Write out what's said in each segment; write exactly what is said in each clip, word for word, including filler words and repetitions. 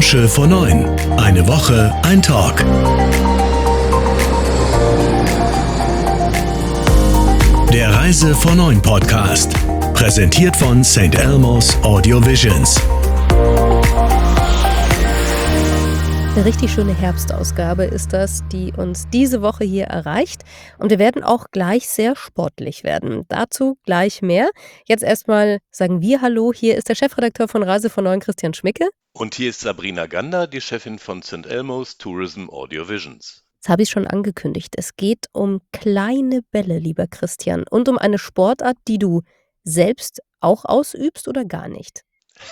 Branche vor neun. Eine Woche, ein Talk. Der Reise vor neun Podcast. Präsentiert von Saint Elmo's Audio Visions. Eine richtig schöne Herbstausgabe ist das, die uns diese Woche hier erreicht. Und wir werden auch gleich sehr sportlich werden. Dazu gleich mehr. Jetzt erstmal sagen wir Hallo. Hier ist der Chefredakteur von Reise vor neun, Christian Schmicke. Und hier ist Sabrina Gander, die Chefin von Saint Elmo's Tourism Audio Visions. Jetzt habe ich schon angekündigt. Es geht um kleine Bälle, lieber Christian. Und um eine Sportart, die du selbst auch ausübst oder gar nicht?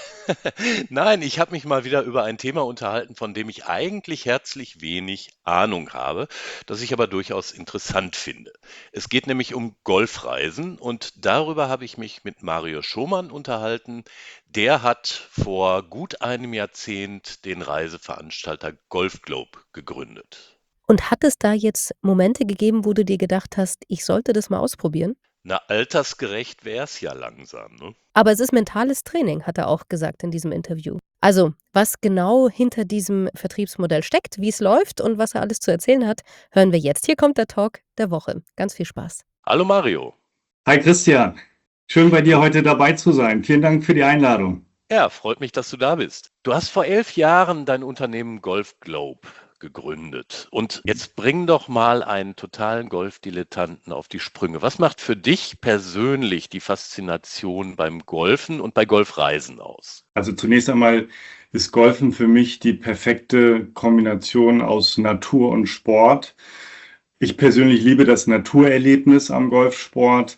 Nein, ich habe mich mal wieder über ein Thema unterhalten, von dem ich eigentlich herzlich wenig Ahnung habe, das ich aber durchaus interessant finde. Es geht nämlich um Golfreisen und darüber habe ich mich mit Mario Schomann unterhalten. Der hat vor gut einem Jahrzehnt den Reiseveranstalter Golf Globe gegründet. Und hat es da jetzt Momente gegeben, wo du dir gedacht hast, ich sollte das mal ausprobieren? Na, altersgerecht wäre es ja langsam, ne? Aber es ist mentales Training, hat er auch gesagt in diesem Interview. Also, was genau hinter diesem Vertriebsmodell steckt, wie es läuft und was er alles zu erzählen hat, hören wir jetzt. Hier kommt der Talk der Woche. Ganz viel Spaß. Hallo Mario. Hi Christian, schön bei dir heute dabei zu sein. Vielen Dank für die Einladung. Ja, freut mich, dass du da bist. Du hast vor elf Jahren dein Unternehmen Golf Globe gegründet. Und jetzt bring doch mal einen totalen Golfdilettanten auf die Sprünge. Was macht für dich persönlich die Faszination beim Golfen und bei Golfreisen aus? Also zunächst einmal ist Golfen für mich die perfekte Kombination aus Natur und Sport. Ich persönlich liebe das Naturerlebnis am Golfsport.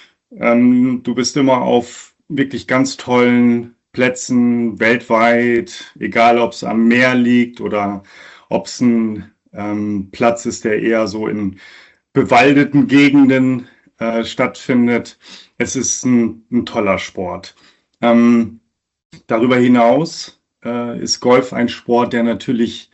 Ähm, du bist immer auf wirklich ganz tollen Plätzen weltweit, egal ob es am Meer liegt oder ob es ein ähm, Platz ist, der eher so in bewaldeten Gegenden äh, stattfindet. Es ist ein, ein toller Sport. Ähm, darüber hinaus äh, ist Golf ein Sport, der natürlich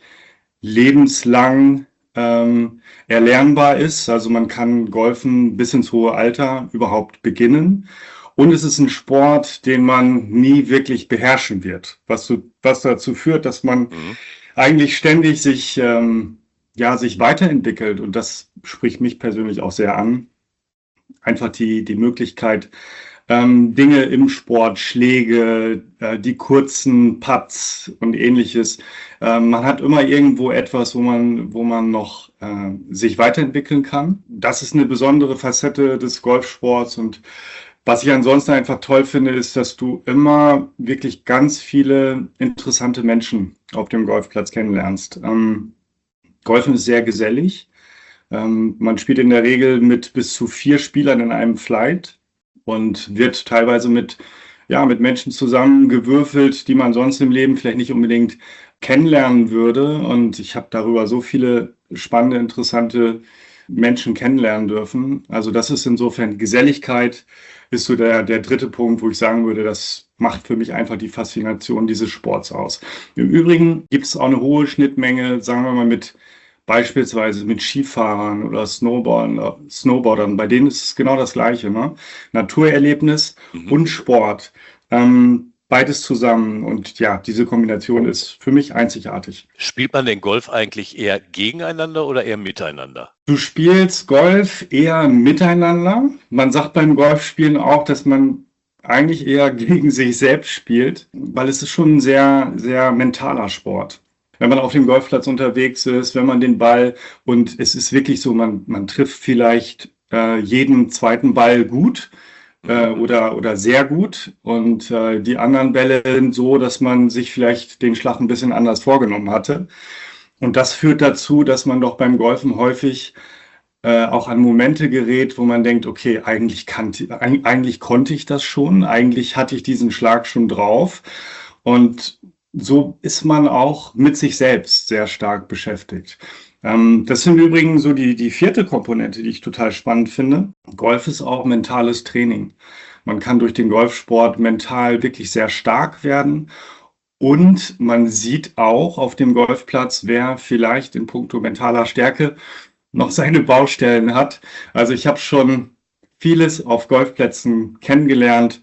lebenslang ähm, erlernbar ist. Also man kann Golfen bis ins hohe Alter überhaupt beginnen. Und es ist ein Sport, den man nie wirklich beherrschen wird, was, so, was dazu führt, dass man mhm. eigentlich ständig sich, ähm, ja, sich weiterentwickelt. Und das spricht mich persönlich auch sehr an. Einfach die, die Möglichkeit, ähm, Dinge im Sport, Schläge, äh, die kurzen Putts und ähnliches. Ähm, man hat immer irgendwo etwas, wo man, wo man noch äh, sich weiterentwickeln kann. Das ist eine besondere Facette des Golfsports. Und was ich ansonsten einfach toll finde, ist, dass du immer wirklich ganz viele interessante Menschen auf dem Golfplatz kennenlernst. Ähm, Golfen ist sehr gesellig. Ähm, man spielt in der Regel mit bis zu vier Spielern in einem Flight und wird teilweise mit, ja, mit Menschen zusammengewürfelt, die man sonst im Leben vielleicht nicht unbedingt kennenlernen würde. Und ich habe darüber so viele spannende, interessante Menschen kennenlernen dürfen. Also das ist insofern Geselligkeit, ist so der, der dritte Punkt, wo ich sagen würde, das macht für mich einfach die Faszination dieses Sports aus. Im Übrigen gibt es auch eine hohe Schnittmenge, sagen wir mal, mit beispielsweise mit Skifahrern oder Snowboardern, Snowboardern. Bei denen ist es genau das Gleiche, ne? Naturerlebnis mhm. und Sport. Ähm, Beides zusammen und ja, diese Kombination ist für mich einzigartig. Spielt man den Golf eigentlich eher gegeneinander oder eher miteinander? Du spielst Golf eher miteinander. Man sagt beim Golfspielen auch, dass man eigentlich eher gegen sich selbst spielt, weil es ist schon ein sehr, sehr mentaler Sport. Wenn man auf dem Golfplatz unterwegs ist, wenn man den Ball, und es ist wirklich so, man, man trifft vielleicht äh, jeden zweiten Ball gut, Oder, oder sehr gut und äh, die anderen Bälle sind so, dass man sich vielleicht den Schlag ein bisschen anders vorgenommen hatte. Und das führt dazu, dass man doch beim Golfen häufig äh, auch an Momente gerät, wo man denkt, okay, eigentlich, kannte, eigentlich konnte ich das schon, eigentlich hatte ich diesen Schlag schon drauf. Und so ist man auch mit sich selbst sehr stark beschäftigt. Das sind übrigens so die, die vierte Komponente, die ich total spannend finde. Golf ist auch mentales Training. Man kann durch den Golfsport mental wirklich sehr stark werden. Und man sieht auch auf dem Golfplatz, wer vielleicht in puncto mentaler Stärke noch seine Baustellen hat. Also ich habe schon vieles auf Golfplätzen kennengelernt.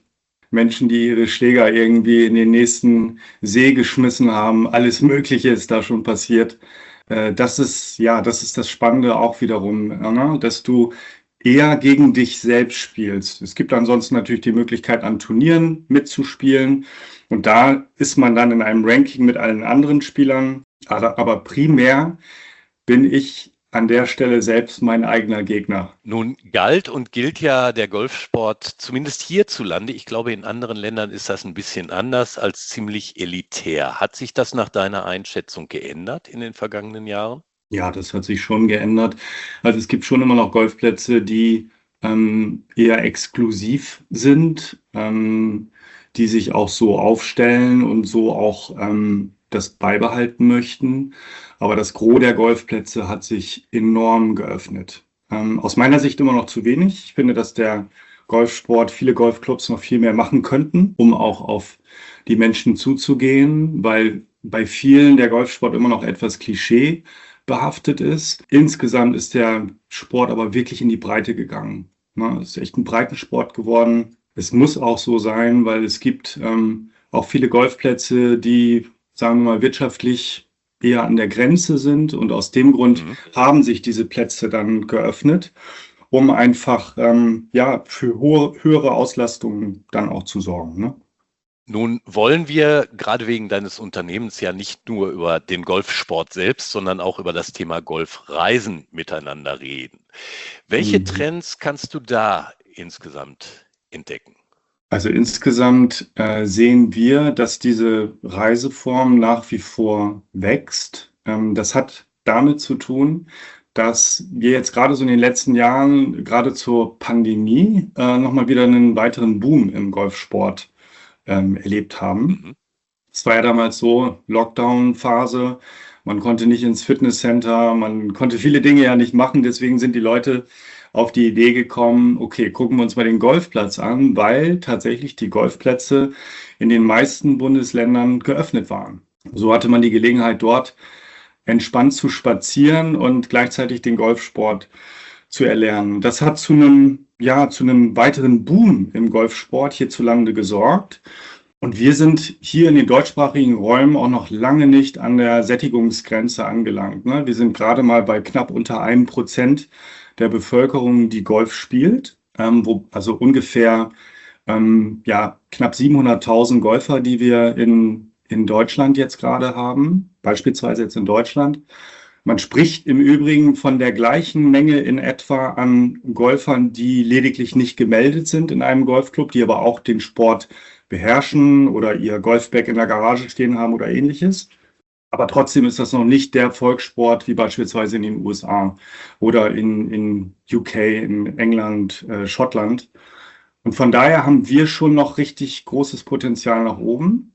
Menschen, die ihre Schläger irgendwie in den nächsten See geschmissen haben. Alles Mögliche ist da schon passiert. Äh, das ist, ja, das ist das Spannende auch wiederum, ne? Dass du eher gegen dich selbst spielst. Es gibt ansonsten natürlich die Möglichkeit, an Turnieren mitzuspielen. Und da ist man dann in einem Ranking mit allen anderen Spielern. Aber, aber primär bin ich an der Stelle selbst mein eigener Gegner. Nun galt und gilt ja der Golfsport zumindest hierzulande, ich glaube in anderen Ländern ist das ein bisschen anders, als ziemlich elitär. Hat sich das nach deiner Einschätzung geändert in den vergangenen Jahren? Ja, das hat sich schon geändert. Also es gibt schon immer noch Golfplätze, die ähm, eher exklusiv sind, ähm, die sich auch so aufstellen und so auch ähm, das beibehalten möchten. Aber das Gros der Golfplätze hat sich enorm geöffnet. Ähm, aus meiner Sicht immer noch zu wenig. Ich finde, dass der Golfsport, viele Golfclubs noch viel mehr machen könnten, um auch auf die Menschen zuzugehen, weil bei vielen der Golfsport immer noch etwas Klischee behaftet ist. Insgesamt ist der Sport aber wirklich in die Breite gegangen. Es ist echt ein Breitensport geworden. Es muss auch so sein, weil es gibt ähm, auch viele Golfplätze, die, sagen wir mal, wirtschaftlich eher an der Grenze sind. Und aus dem Grund Mhm. haben sich diese Plätze dann geöffnet, um einfach ähm, ja, für hohe, höhere Auslastungen dann auch zu sorgen. Ne? Nun wollen wir gerade wegen deines Unternehmens ja nicht nur über den Golfsport selbst, sondern auch über das Thema Golfreisen miteinander reden. Welche Mhm. Trends kannst du da insgesamt entdecken? Also insgesamt äh, sehen wir, dass diese Reiseform nach wie vor wächst. Ähm, das hat damit zu tun, dass wir jetzt gerade so in den letzten Jahren, gerade zur Pandemie, äh, nochmal wieder einen weiteren Boom im Golfsport ähm, erlebt haben. Mhm. Es war ja damals so, Lockdown-Phase, man konnte nicht ins Fitnesscenter, man konnte viele Dinge ja nicht machen, deswegen sind die Leute auf die Idee gekommen, okay, gucken wir uns mal den Golfplatz an, weil tatsächlich die Golfplätze in den meisten Bundesländern geöffnet waren. So hatte man die Gelegenheit, dort entspannt zu spazieren und gleichzeitig den Golfsport zu erlernen. Das hat zu einem, ja, zu einem weiteren Boom im Golfsport hierzulande gesorgt. Und wir sind hier in den deutschsprachigen Räumen auch noch lange nicht an der Sättigungsgrenze angelangt. Ne? Wir sind gerade mal bei knapp unter einem Prozent der Bevölkerung, die Golf spielt. Ähm, wo, also ungefähr ähm, ja, knapp siebenhunderttausend Golfer, die wir in, in Deutschland jetzt gerade haben, beispielsweise jetzt in Deutschland. Man spricht im Übrigen von der gleichen Menge in etwa an Golfern, die lediglich nicht gemeldet sind in einem Golfclub, die aber auch den Sport beherrschen oder ihr Golfbag in der Garage stehen haben oder ähnliches. Aber trotzdem ist das noch nicht der Volkssport wie beispielsweise in den U S A oder in, in U K, in England, äh, Schottland. Und von daher haben wir schon noch richtig großes Potenzial nach oben.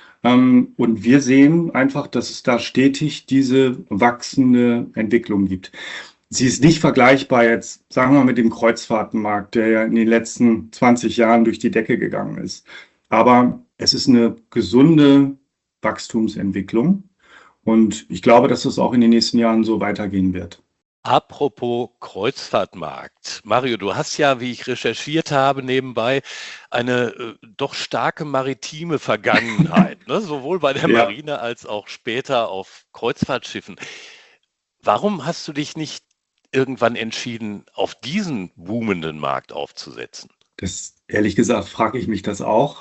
Ähm, und wir sehen einfach, dass es da stetig diese wachsende Entwicklung gibt. Sie ist nicht vergleichbar jetzt, sagen wir mal, mit dem Kreuzfahrtenmarkt, der ja in den letzten zwanzig Jahren durch die Decke gegangen ist. Aber es ist eine gesunde Wachstumsentwicklung. Und ich glaube, dass es auch in den nächsten Jahren so weitergehen wird. Apropos Kreuzfahrtmarkt. Mario, du hast ja, wie ich recherchiert habe, nebenbei eine äh, doch starke maritime Vergangenheit, ne? Sowohl bei der Ja. Marine als auch später auf Kreuzfahrtschiffen. Warum hast du dich nicht irgendwann entschieden, auf diesen boomenden Markt aufzusetzen? Das, ehrlich gesagt, frage ich mich das auch,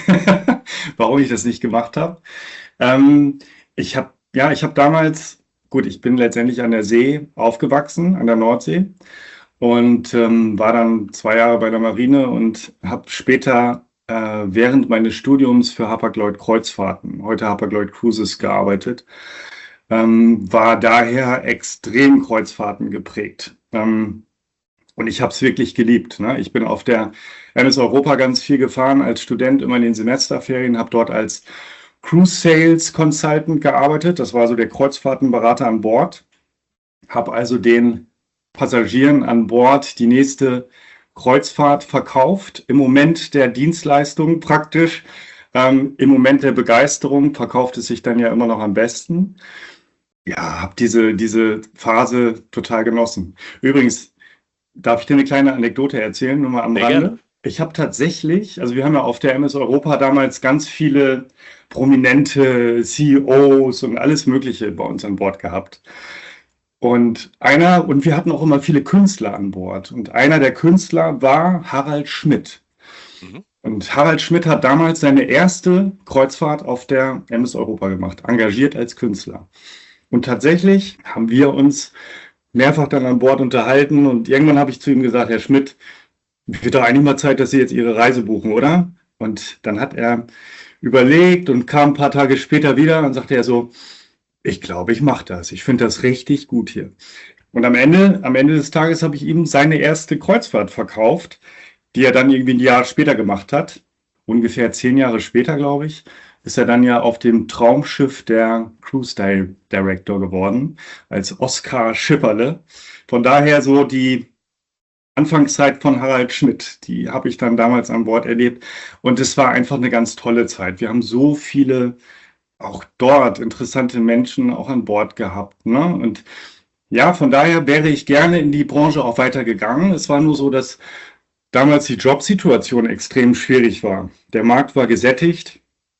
warum ich das nicht gemacht habe. Ähm, ich habe, ja, ich habe damals, gut, ich bin letztendlich an der See aufgewachsen, an der Nordsee und ähm, war dann zwei Jahre bei der Marine und habe später äh, während meines Studiums für Hapag-Lloyd Kreuzfahrten, heute Hapag-Lloyd Cruises, gearbeitet. Ähm, war daher extrem Kreuzfahrten geprägt. Ähm, und ich habe es wirklich geliebt. Ne? Ich bin auf der M S Europa ganz viel gefahren als Student, immer in den Semesterferien, habe dort als Cruise Sales Consultant gearbeitet. Das war so der Kreuzfahrtenberater an Bord. Habe also den Passagieren an Bord die nächste Kreuzfahrt verkauft. Im Moment der Dienstleistung praktisch. Ähm, im Moment der Begeisterung verkauft es sich dann ja immer noch am besten. Ja, habe diese, diese Phase total genossen. Übrigens, darf ich dir eine kleine Anekdote erzählen, nur mal am Sehr Rande? gerne. Ich habe tatsächlich, also wir haben ja auf der M S Europa damals ganz viele prominente C E Os und alles Mögliche bei uns an Bord gehabt. Und einer, und wir hatten auch immer viele Künstler an Bord. Und einer der Künstler war Harald Schmidt. Mhm. Und Harald Schmidt hat damals seine erste Kreuzfahrt auf der M S Europa gemacht, engagiert als Künstler. Und tatsächlich haben wir uns mehrfach dann an Bord unterhalten und irgendwann habe ich zu ihm gesagt, Herr Schmidt, wird doch eigentlich mal Zeit, dass Sie jetzt Ihre Reise buchen, oder? Und dann hat er überlegt und kam ein paar Tage später wieder und sagte er so, ich glaube, ich mache das. Ich finde das richtig gut hier. Und am Ende, am Ende des Tages habe ich ihm seine erste Kreuzfahrt verkauft, die er dann irgendwie ein Jahr später gemacht hat. Ungefähr zehn Jahre später, glaube ich, ist er dann ja auf dem Traumschiff der Cruise Director geworden, als Oskar Schipperle. Von daher so die Anfangszeit von Harald Schmidt, die habe ich dann damals an Bord erlebt. Und es war einfach eine ganz tolle Zeit. Wir haben so viele auch dort interessante Menschen auch an Bord gehabt, ne? Und ja, von daher wäre ich gerne in die Branche auch weitergegangen. Es war nur so, dass damals die Jobsituation extrem schwierig war. Der Markt war gesättigt.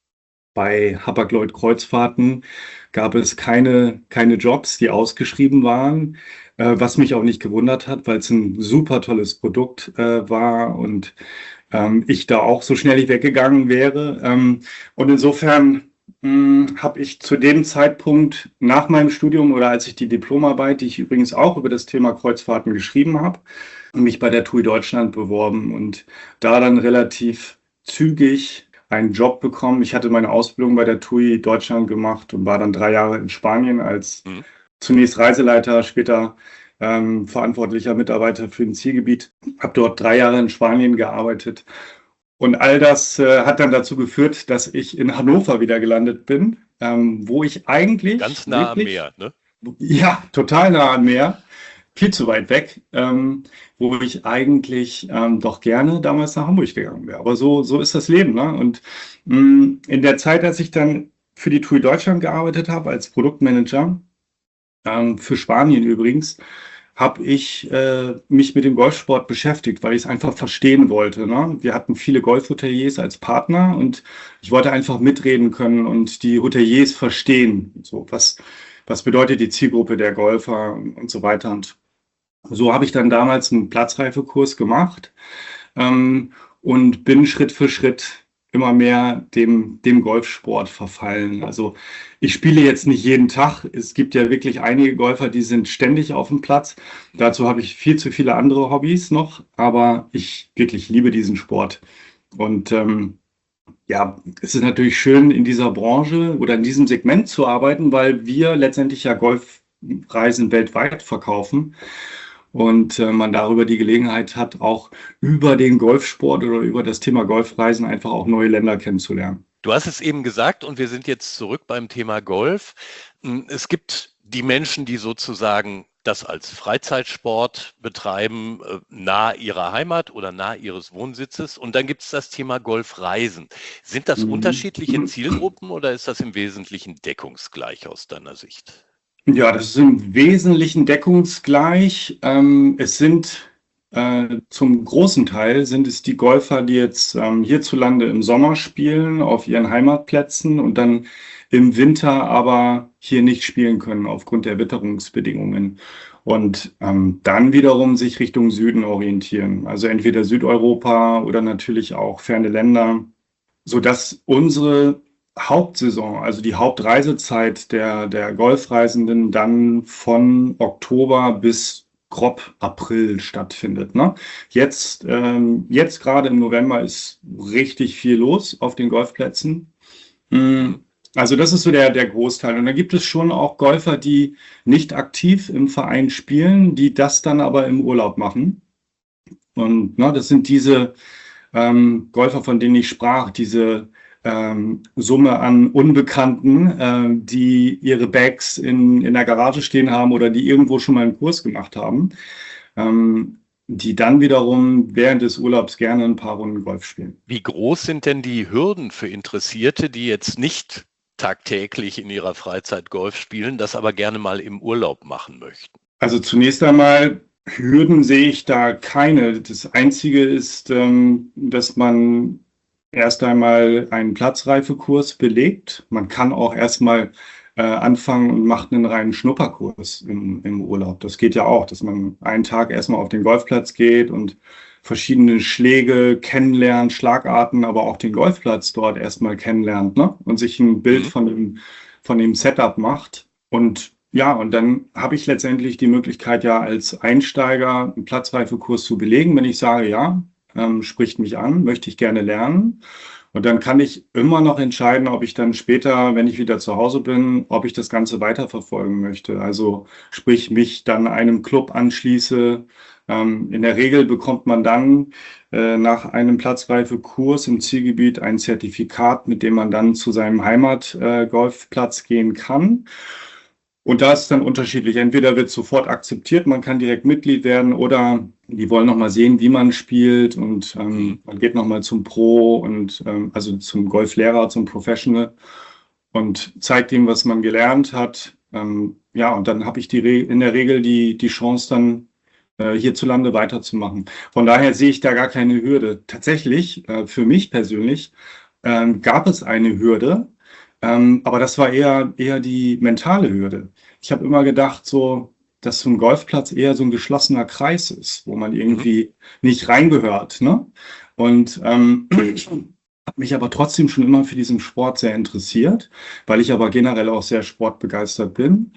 Bei Hapag-Lloyd-Kreuzfahrten gab es keine, keine Jobs, die ausgeschrieben waren, äh, was mich auch nicht gewundert hat, weil es ein super tolles Produkt äh, war und ähm, ich da auch so schnell nicht weggegangen wäre. Ähm, und insofern habe ich zu dem Zeitpunkt nach meinem Studium oder als ich die Diplomarbeit, die ich übrigens auch über das Thema Kreuzfahrten geschrieben habe, mich bei der T U I Deutschland beworben und da dann relativ zügig einen Job bekommen. Ich hatte meine Ausbildung bei der T U I Deutschland gemacht und war dann drei Jahre in Spanien als Mhm. zunächst Reiseleiter, später ähm, verantwortlicher Mitarbeiter für ein Zielgebiet. Habe dort drei Jahre in Spanien gearbeitet. Und all das äh, hat dann dazu geführt, dass ich in Hannover wieder gelandet bin, ähm, wo ich eigentlich Ganz nah am wirklich, Meer, ne? ja, total nah am Meer, viel zu weit weg, ähm, wo ich eigentlich ähm, doch gerne damals nach Hamburg gegangen wäre. Aber so, so ist das Leben, ne? Und mh, in der Zeit, als ich dann für die T U I Deutschland gearbeitet habe, als Produktmanager, ähm, für Spanien übrigens, habe ich äh, mich mit dem Golfsport beschäftigt, weil ich es einfach verstehen wollte, ne? Wir hatten viele Golfhoteliers als Partner und ich wollte einfach mitreden können und die Hoteliers verstehen. So, was, was bedeutet die Zielgruppe der Golfer und so weiter. Und so habe ich dann damals einen Platzreifekurs gemacht ähm, und bin Schritt für Schritt immer mehr dem, dem Golfsport verfallen. Also ich spiele jetzt nicht jeden Tag. Es gibt ja wirklich einige Golfer, die sind ständig auf dem Platz. Dazu habe ich viel zu viele andere Hobbys noch, aber ich wirklich liebe diesen Sport. Und ähm, ja, es ist natürlich schön, in dieser Branche oder in diesem Segment zu arbeiten, weil wir letztendlich ja Golfreisen weltweit verkaufen. Und äh, man darüber die Gelegenheit hat, auch über den Golfsport oder über das Thema Golfreisen einfach auch neue Länder kennenzulernen. Du hast es eben gesagt und wir sind jetzt zurück beim Thema Golf. Es gibt die Menschen, die sozusagen das als Freizeitsport betreiben, äh, nahe ihrer Heimat oder nahe ihres Wohnsitzes. Und dann gibt es das Thema Golfreisen. Sind das Mhm. unterschiedliche Zielgruppen oder ist das im Wesentlichen deckungsgleich aus deiner Sicht? Ja, das ist im Wesentlichen deckungsgleich. Ähm, es sind äh, zum großen Teil sind es die Golfer, die jetzt ähm, hierzulande im Sommer spielen, auf ihren Heimatplätzen und dann im Winter aber hier nicht spielen können aufgrund der Witterungsbedingungen. Und ähm, dann wiederum sich Richtung Süden orientieren. Also entweder Südeuropa oder natürlich auch ferne Länder, sodass unsere Hauptsaison, also die Hauptreisezeit der, der Golfreisenden dann von Oktober bis grob April stattfindet. Ne? Jetzt, ähm, jetzt gerade im November ist richtig viel los auf den Golfplätzen. Mm, Also das ist so der, der Großteil. Und dann gibt es schon auch Golfer, die nicht aktiv im Verein spielen, die das dann aber im Urlaub machen. Und ne, das sind diese ähm, Golfer, von denen ich sprach, diese ähm, Summe an Unbekannten, ähm, die ihre Bags in, in der Garage stehen haben oder die irgendwo schon mal einen Kurs gemacht haben, ähm, die dann wiederum während des Urlaubs gerne ein paar Runden Golf spielen. Wie groß sind denn die Hürden für Interessierte, die jetzt nicht tagtäglich in ihrer Freizeit Golf spielen, das aber gerne mal im Urlaub machen möchten? Also zunächst einmal Hürden sehe ich da keine. Das Einzige ist, ähm, dass man erst einmal einen Platzreifekurs belegt. Man kann auch erstmal äh, anfangen und macht einen reinen Schnupperkurs im, im Urlaub. Das geht ja auch, dass man einen Tag erstmal auf den Golfplatz geht und verschiedene Schläge kennenlernt, Schlagarten, aber auch den Golfplatz dort erstmal kennenlernt, ne? Und sich ein Bild Mhm. von dem, von dem Setup macht. Und ja, und dann habe ich letztendlich die Möglichkeit, ja als Einsteiger einen Platzreifekurs zu belegen, wenn ich sage, ja, ähm, spricht mich an, möchte ich gerne lernen. Und dann kann ich immer noch entscheiden, ob ich dann später, wenn ich wieder zu Hause bin, ob ich das Ganze weiterverfolgen möchte. Also sprich, mich dann einem Club anschließe. Ähm, in der Regel bekommt man dann äh, nach einem Platzreifekurs im Zielgebiet ein Zertifikat, mit dem man dann zu seinem Heimatgolfplatz äh, gehen kann. Und da ist es dann unterschiedlich. Entweder wird sofort akzeptiert, man kann direkt Mitglied werden, oder die wollen noch mal sehen, wie man spielt, und ähm, Mhm. man geht noch mal zum Pro und ähm, also zum Golflehrer, zum Professional, und zeigt ihm, was man gelernt hat. Ähm, ja, und dann habe ich die Re in der Regel die, die Chance, dann äh, hierzulande weiterzumachen. Von daher sehe ich da gar keine Hürde. Tatsächlich, äh, für mich persönlich, ähm, gab es eine Hürde, ähm, aber das war eher, eher die mentale Hürde. Ich habe immer gedacht, so, dass so ein Golfplatz eher so ein geschlossener Kreis ist, wo man Mhm. irgendwie nicht reingehört, ne? Und ähm, habe mich aber trotzdem schon immer für diesen Sport sehr interessiert, weil ich aber generell auch sehr sportbegeistert bin.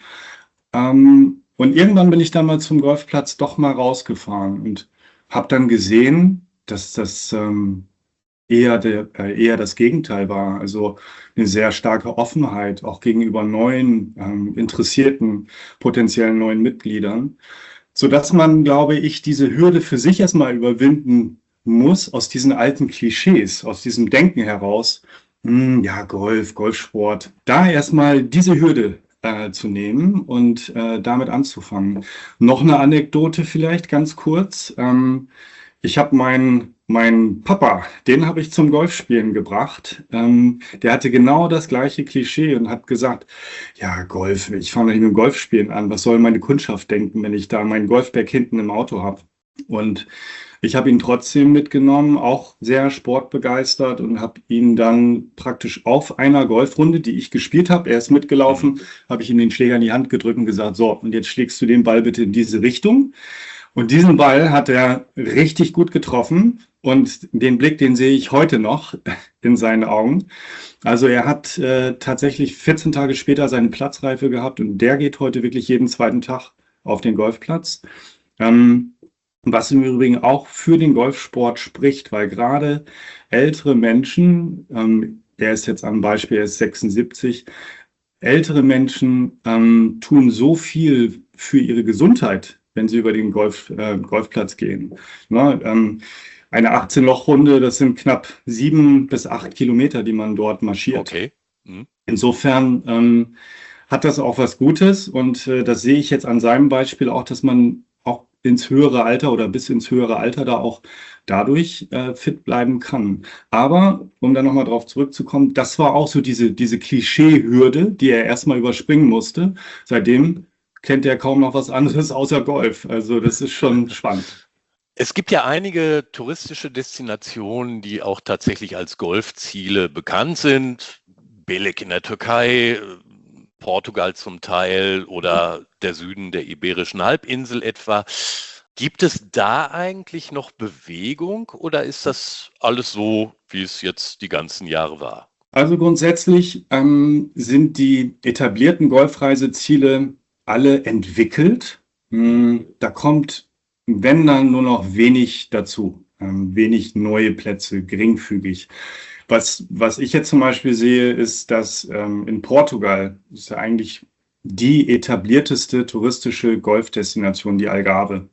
Ähm, und irgendwann bin ich dann mal zum Golfplatz doch mal rausgefahren und habe dann gesehen, dass das ähm, eher, der, äh, eher das Gegenteil war. Also eine sehr starke Offenheit, auch gegenüber neuen, ähm, interessierten, potenziellen neuen Mitgliedern, sodass man, glaube ich, diese Hürde für sich erstmal überwinden muss, aus diesen alten Klischees, aus diesem Denken heraus. Hm, ja, Golf, Golfsport, da erstmal diese Hürde äh, zu nehmen und äh, damit anzufangen. Noch eine Anekdote vielleicht ganz kurz. Ähm, ich habe meinen mein Papa, den habe ich zum Golfspielen gebracht. Ähm, der hatte genau das gleiche Klischee und hat gesagt, ja, Golf, ich fange nicht mit dem Golfspielen an. Was soll meine Kundschaft denken, wenn ich da mein Golfbag hinten im Auto habe? Und ich habe ihn trotzdem mitgenommen, auch sehr sportbegeistert, und habe ihn dann praktisch auf einer Golfrunde, die ich gespielt habe, er ist Mhm. mitgelaufen, habe ich ihm den Schläger in die Hand gedrückt und gesagt, so, und jetzt schlägst du den Ball bitte in diese Richtung. Und diesen Ball hat er richtig gut getroffen, und den Blick, den sehe ich heute noch in seinen Augen. Also er hat äh, tatsächlich vierzehn Tage später seine Platzreife gehabt, und der geht heute wirklich jeden zweiten Tag auf den Golfplatz. Ähm, was im Übrigen auch für den Golfsport spricht, weil gerade ältere Menschen, ähm, er ist jetzt am Beispiel, er ist sechsundsiebzig, ältere Menschen ähm, tun so viel für ihre Gesundheit, wenn sie über den Golf, äh, Golfplatz gehen. Ne? Ähm, eine achtzehn-Loch-Runde, das sind knapp sieben bis acht Kilometer, die man dort marschiert. Okay. Mhm. Insofern ähm, hat das auch was Gutes, und äh, das sehe ich jetzt an seinem Beispiel auch, dass man auch ins höhere Alter oder bis ins höhere Alter da auch dadurch äh, fit bleiben kann. Aber um dann nochmal drauf zurückzukommen, das war auch so diese, diese Klischee-Hürde, die er erstmal überspringen musste. Seitdem kennt er kaum noch was anderes außer Golf. Also das ist schon spannend. Es gibt ja einige touristische Destinationen, die auch tatsächlich als Golfziele bekannt sind. Belek in der Türkei, äh, Portugal zum Teil oder der Süden der Iberischen Halbinsel etwa. Gibt es da eigentlich noch Bewegung oder ist das alles so, wie es jetzt die ganzen Jahre war? Also grundsätzlich ähm, sind die etablierten Golfreiseziele alle entwickelt. Mm, Da kommt, wenn dann, nur noch wenig dazu. Ähm, wenig neue Plätze, geringfügig. Was, was ich jetzt zum Beispiel sehe, ist, dass ähm, in Portugal, das ist ja eigentlich die etablierteste touristische Golfdestination, die Algarve,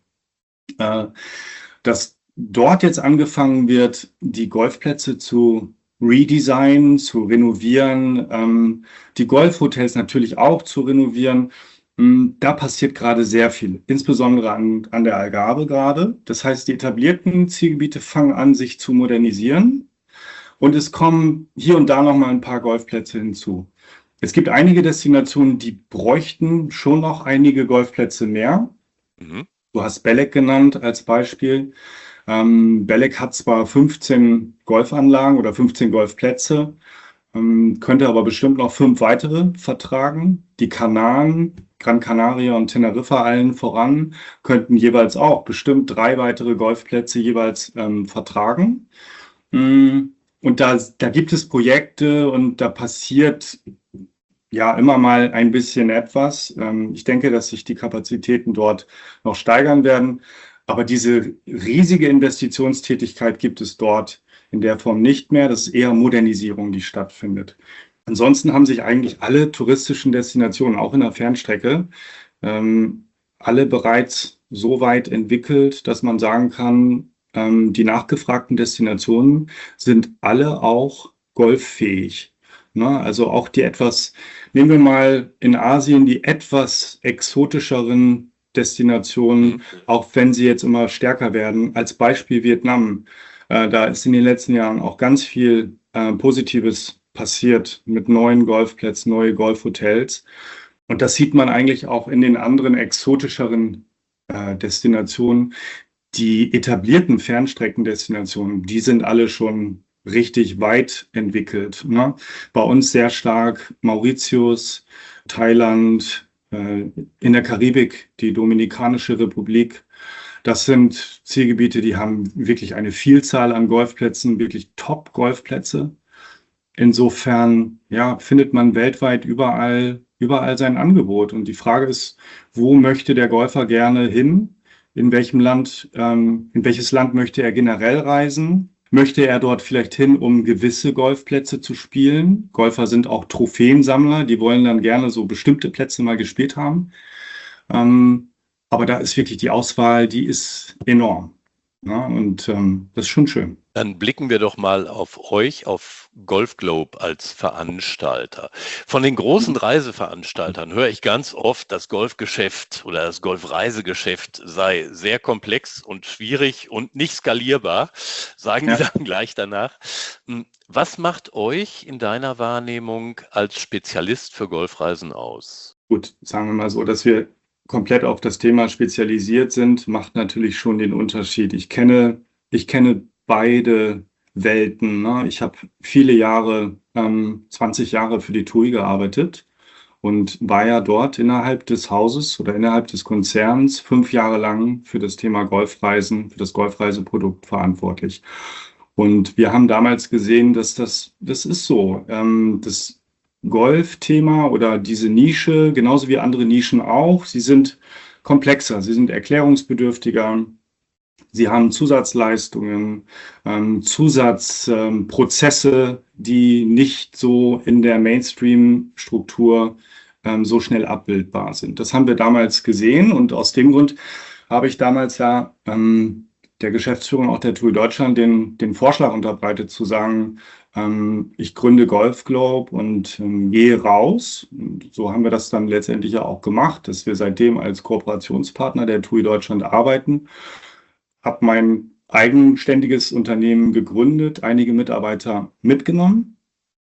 äh, dass dort jetzt angefangen wird, die Golfplätze zu redesignen, zu renovieren, ähm, die Golfhotels natürlich auch zu renovieren. Mm, Da passiert gerade sehr viel, insbesondere an, an der Algarve gerade. Das heißt, die etablierten Zielgebiete fangen an, sich zu modernisieren, und es kommen hier und da noch mal ein paar Golfplätze hinzu. Es gibt einige Destinationen, die bräuchten schon noch einige Golfplätze mehr. Mhm. Du hast Belek genannt als Beispiel. Ähm, Belek hat zwar fünfzehn Golfanlagen oder fünfzehn Golfplätze, ähm, könnte aber bestimmt noch fünf weitere vertragen. Die Kanaren, Gran Canaria und Teneriffa allen voran, könnten jeweils auch bestimmt drei weitere Golfplätze jeweils ähm, vertragen. Mm, Und da, da gibt es Projekte und da passiert ja immer mal ein bisschen etwas. Ähm, ich denke, dass sich die Kapazitäten dort noch steigern werden. Aber diese riesige Investitionstätigkeit gibt es dort in der Form nicht mehr. Das ist eher Modernisierung, die stattfindet. Ansonsten haben sich eigentlich alle touristischen Destinationen, auch in der Fernstrecke, ähm, alle bereits so weit entwickelt, dass man sagen kann, ähm, die nachgefragten Destinationen sind alle auch golffähig. Ne? Also auch die etwas, nehmen wir mal in Asien die etwas exotischeren Destinationen, auch wenn sie jetzt immer stärker werden, als Beispiel Vietnam. Äh, da ist in den letzten Jahren auch ganz viel äh, Positives passiert mit neuen Golfplätzen, neue Golfhotels. Und das sieht man eigentlich auch in den anderen exotischeren äh, Destinationen. Die etablierten Fernstreckendestinationen, die sind alle schon richtig weit entwickelt. Ne? Bei uns sehr stark Mauritius, Thailand, äh, in der Karibik, die Dominikanische Republik. Das sind Zielgebiete, die haben wirklich eine Vielzahl an Golfplätzen, wirklich Top-Golfplätze. Insofern ja, findet man weltweit überall, überall sein Angebot. Und die Frage ist, wo möchte der Golfer gerne hin? In welchem Land, ähm, in welches Land möchte er generell reisen? Möchte er dort vielleicht hin, um gewisse Golfplätze zu spielen? Golfer sind auch Trophäensammler, die wollen dann gerne so bestimmte Plätze mal gespielt haben. Ähm, aber da ist wirklich die Auswahl, die ist enorm. Ja, und ähm, das ist schon schön. Dann blicken wir doch mal auf euch, auf Golf Globe als Veranstalter. Von den großen Reiseveranstaltern höre ich ganz oft, das Golfgeschäft oder das Golfreisegeschäft sei sehr komplex und schwierig und nicht skalierbar, sagen Ja. die dann gleich danach. Was macht euch in deiner Wahrnehmung als Spezialist für Golfreisen aus? Gut, sagen wir mal so, dass wir komplett auf das Thema spezialisiert sind, macht natürlich schon den Unterschied. Ich kenne, ich kenne beide Welten. Ne? Ich habe viele Jahre, ähm, zwanzig Jahre für die T U I gearbeitet und war ja dort innerhalb des Hauses oder innerhalb des Konzerns fünf Jahre lang für das Thema Golfreisen, für das Golfreiseprodukt verantwortlich. Und wir haben damals gesehen, dass das, das ist so. Ähm, das Golfthema oder diese Nische, genauso wie andere Nischen auch, sie sind komplexer, sie sind erklärungsbedürftiger, sie haben Zusatzleistungen, ähm, Zusatzprozesse, ähm, die nicht so in der Mainstream-Struktur ähm, so schnell abbildbar sind. Das haben wir damals gesehen und aus dem Grund habe ich damals ja ähm, der Geschäftsführung auch der T U I Deutschland den, den Vorschlag unterbreitet, zu sagen, ähm, ich gründe Golf Globe und ähm, gehe raus. Und so haben wir das dann letztendlich ja auch gemacht, dass wir seitdem als Kooperationspartner der T U I Deutschland arbeiten. Habe mein eigenständiges Unternehmen gegründet, einige Mitarbeiter mitgenommen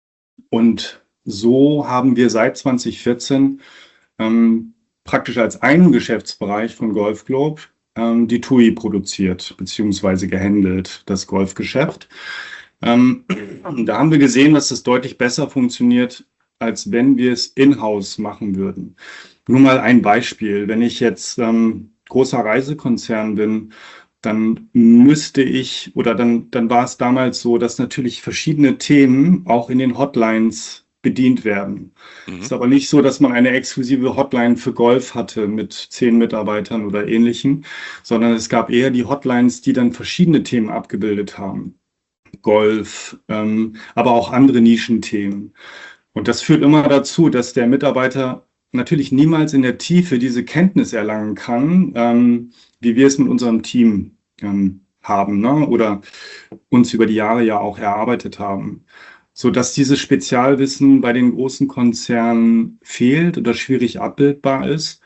und so haben wir seit zwanzig vierzehn ähm, praktisch als einen Geschäftsbereich von Golf Globe die T U I produziert bzw. gehandelt, das Golfgeschäft. Ähm, da haben wir gesehen, dass das deutlich besser funktioniert, als wenn wir es in-house machen würden. Nur mal ein Beispiel. Wenn ich jetzt ähm, großer Reisekonzern bin, dann müsste ich, oder dann, dann war es damals so, dass natürlich verschiedene Themen auch in den Hotlines bedient werden. Mhm. Es ist aber nicht so, dass man eine exklusive Hotline für Golf hatte mit zehn Mitarbeitern oder ähnlichem, sondern es gab eher die Hotlines, die dann verschiedene Themen abgebildet haben. Golf, ähm, aber auch andere Nischenthemen. Und das führt immer dazu, dass der Mitarbeiter natürlich niemals in der Tiefe diese Kenntnis erlangen kann, ähm, wie wir es mit unserem Team ähm, haben, ne? Oder uns über die Jahre ja auch erarbeitet haben. So dass dieses Spezialwissen bei den großen Konzernen fehlt oder schwierig abbildbar ist.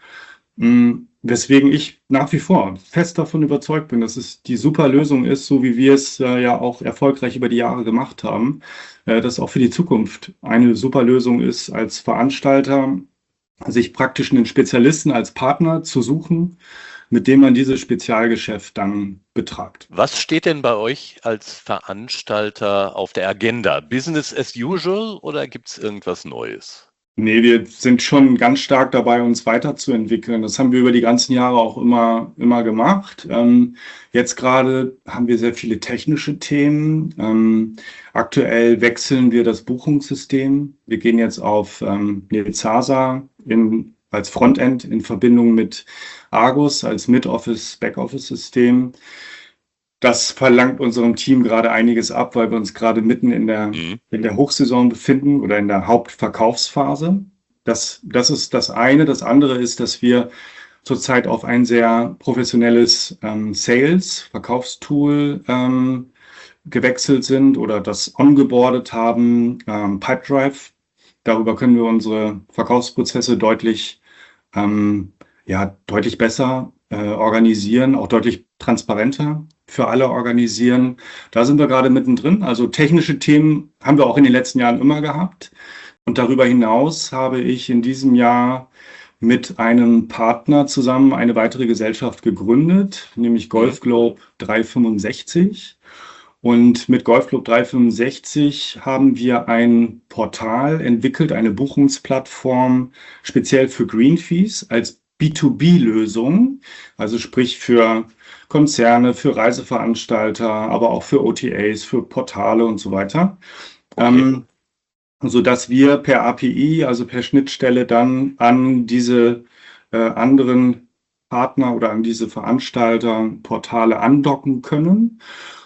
Weswegen ich nach wie vor fest davon überzeugt bin, dass es die super Lösung ist, so wie wir es äh, ja auch erfolgreich über die Jahre gemacht haben, äh, dass auch für die Zukunft eine super Lösung ist, als Veranstalter sich praktisch einen Spezialisten als Partner zu suchen, mit dem man dieses Spezialgeschäft dann betreibt. Was steht denn bei euch als Veranstalter auf der Agenda? Business as usual oder gibt es irgendwas Neues? Nee, wir sind schon ganz stark dabei, uns weiterzuentwickeln. Das haben wir über die ganzen Jahre auch immer, immer gemacht. Ähm, jetzt gerade haben wir sehr viele technische Themen. Ähm, aktuell wechseln wir das Buchungssystem. Wir gehen jetzt auf ähm, Nesasa in, als Frontend in Verbindung mit Argus als Mid-Office, Backoffice-System. Das verlangt unserem Team gerade einiges ab, weil wir uns gerade mitten in der, Mhm. in der Hochsaison befinden oder in der Hauptverkaufsphase. Das, das ist das eine. Das andere ist, dass wir zurzeit auf ein sehr professionelles ähm, Sales, Verkaufstool ähm, gewechselt sind oder das ongeboardet haben, ähm, Pipedrive. Darüber können wir unsere Verkaufsprozesse deutlich, ähm, ja, deutlich besser äh, organisieren, auch deutlich transparenter für alle organisieren. Da sind wir gerade mittendrin. Also technische Themen haben wir auch in den letzten Jahren immer gehabt. Und darüber hinaus habe ich in diesem Jahr mit einem Partner zusammen eine weitere Gesellschaft gegründet, nämlich Golf Globe dreihundertfünfundsechzig. Und mit Golf Globe dreihundertfünfundsechzig haben wir ein Portal entwickelt, eine Buchungsplattform speziell für Greenfees als B zwei B-Lösung, also sprich für Konzerne, für Reiseveranstalter, aber auch für O T As, für Portale und so weiter. Okay. Ähm, sodass wir per A P I, also per Schnittstelle, dann an diese äh, anderen Partner oder an diese Veranstalter Portale andocken können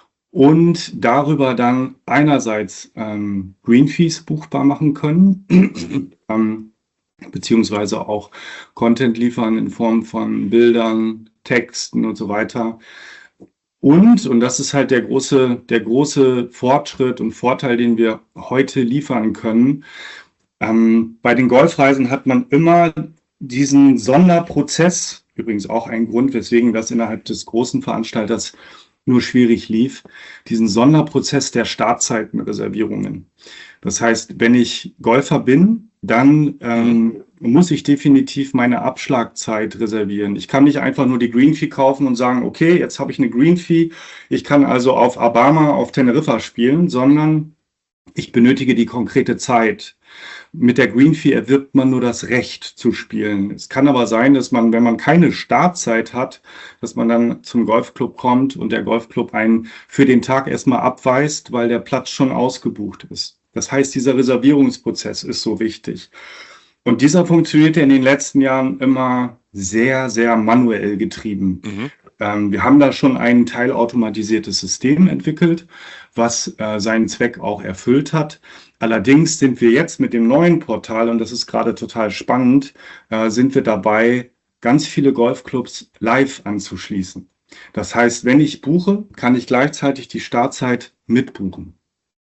und darüber dann einerseits ähm, Greenfees buchbar machen können, ähm, beziehungsweise auch Content liefern in Form von Bildern, Texten und so weiter. Und, und das ist halt der große, der große Fortschritt und Vorteil, den wir heute liefern können. Ähm, bei den Golfreisen hat man immer diesen Sonderprozess, übrigens auch ein Grund, weswegen das innerhalb des großen Veranstalters nur schwierig lief, diesen Sonderprozess der Startzeitenreservierungen. Das heißt, wenn ich Golfer bin, dann ähm, muss ich definitiv meine Abschlagzeit reservieren. Ich kann nicht einfach nur die Greenfee kaufen und sagen, okay, jetzt habe ich eine Greenfee, ich kann also auf Alabama, auf Teneriffa spielen, sondern ich benötige die konkrete Zeit. Mit der Greenfee erwirbt man nur das Recht zu spielen. Es kann aber sein, dass man, wenn man keine Startzeit hat, dass man dann zum Golfclub kommt und der Golfclub einen für den Tag erstmal abweist, weil der Platz schon ausgebucht ist. Das heißt, dieser Reservierungsprozess ist so wichtig. Und dieser funktionierte in den letzten Jahren immer sehr, sehr manuell getrieben. Mhm. Ähm, wir haben da schon ein teilautomatisiertes System entwickelt, was äh, seinen Zweck auch erfüllt hat. Allerdings sind wir jetzt mit dem neuen Portal, und das ist gerade total spannend, äh, sind wir dabei, ganz viele Golfclubs live anzuschließen. Das heißt, wenn ich buche, kann ich gleichzeitig die Startzeit mitbuchen.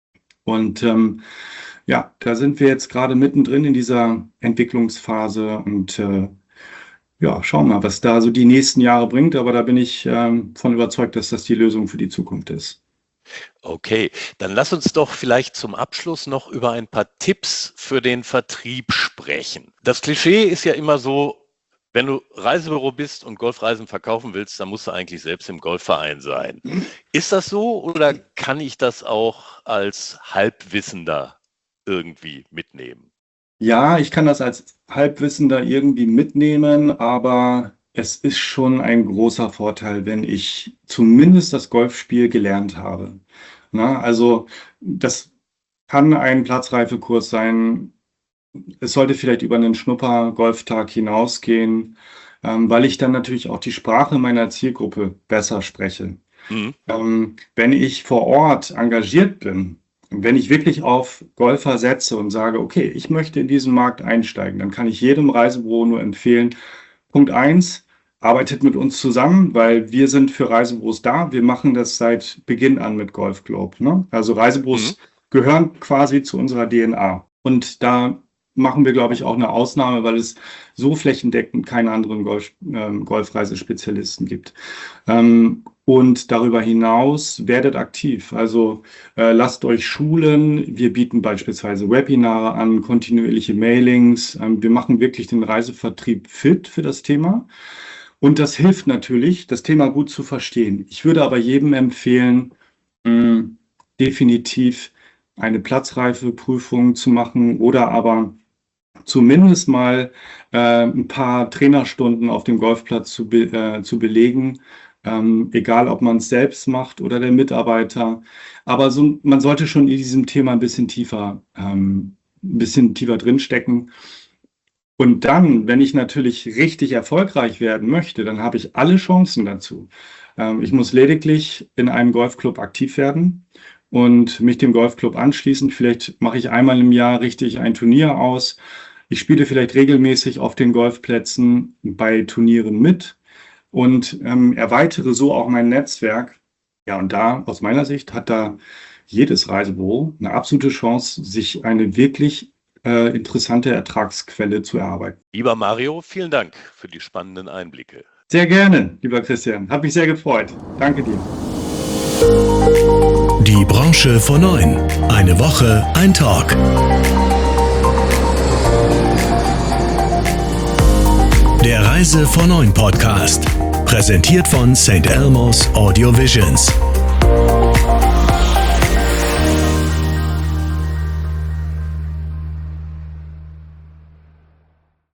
Und ähm, ja, da sind wir jetzt gerade mittendrin in dieser Entwicklungsphase und äh, ja, schauen wir mal, was da so die nächsten Jahre bringt. Aber da bin ich ähm, von überzeugt, dass das die Lösung für die Zukunft ist. Okay, dann lass uns doch vielleicht zum Abschluss noch über ein paar Tipps für den Vertrieb sprechen. Das Klischee ist ja immer so, wenn du Reisebüro bist und Golfreisen verkaufen willst, dann musst du eigentlich selbst im Golfverein sein. Ist das so oder kann ich das auch als Halbwissender irgendwie mitnehmen? Ja, ich kann das als Halbwissender irgendwie mitnehmen, aber es ist schon ein großer Vorteil, wenn ich zumindest das Golfspiel gelernt habe. Na, also das kann ein Platzreifekurs sein. Es sollte vielleicht über einen Schnupper-Golftag hinausgehen, ähm, weil ich dann natürlich auch die Sprache meiner Zielgruppe besser spreche. Mhm. Ähm, wenn ich vor Ort engagiert bin, wenn ich wirklich auf Golfer setze und sage, okay, ich möchte in diesen Markt einsteigen, dann kann ich jedem Reisebüro nur empfehlen, Punkt eins, arbeitet mit uns zusammen, weil wir sind für Reisebüros da. Wir machen das seit Beginn an mit Golf Globe. Ne? Also Reisebüros Mhm. gehören quasi zu unserer D N A. Und da machen wir, glaube ich, auch eine Ausnahme, weil es so flächendeckend keine anderen Golf, ähm, Golfreisespezialisten gibt. Ähm, und darüber hinaus werdet aktiv. Also äh, lasst euch schulen. Wir bieten beispielsweise Webinare an, kontinuierliche Mailings. Ähm, wir machen wirklich den Reisevertrieb fit für das Thema. Und das hilft natürlich, das Thema gut zu verstehen. Ich würde aber jedem empfehlen, mh, definitiv eine Platzreifeprüfung zu machen oder aber zumindest mal äh, ein paar Trainerstunden auf dem Golfplatz zu, be äh, zu belegen, ähm, egal ob man es selbst macht oder der Mitarbeiter. Aber so, man sollte schon in diesem Thema ein bisschen tiefer, ähm, ein bisschen tiefer drinstecken. Und dann, wenn ich natürlich richtig erfolgreich werden möchte, dann habe ich alle Chancen dazu. Ähm, ich muss lediglich in einem Golfclub aktiv werden und mich dem Golfclub anschließen. Vielleicht mache ich einmal im Jahr richtig ein Turnier aus. Ich spiele vielleicht regelmäßig auf den Golfplätzen bei Turnieren mit und ähm, erweitere so auch mein Netzwerk. Ja, und da, aus meiner Sicht, hat da jedes Reisebüro eine absolute Chance, sich eine wirklich äh, interessante Ertragsquelle zu erarbeiten. Lieber Mario, vielen Dank für die spannenden Einblicke. Sehr gerne, lieber Christian. Hat mich sehr gefreut. Danke dir. Die Branche vor neun. Eine Woche, ein Talk. Der Reise vor neun Podcast. Präsentiert von Sankt Elmo's Audio Visions.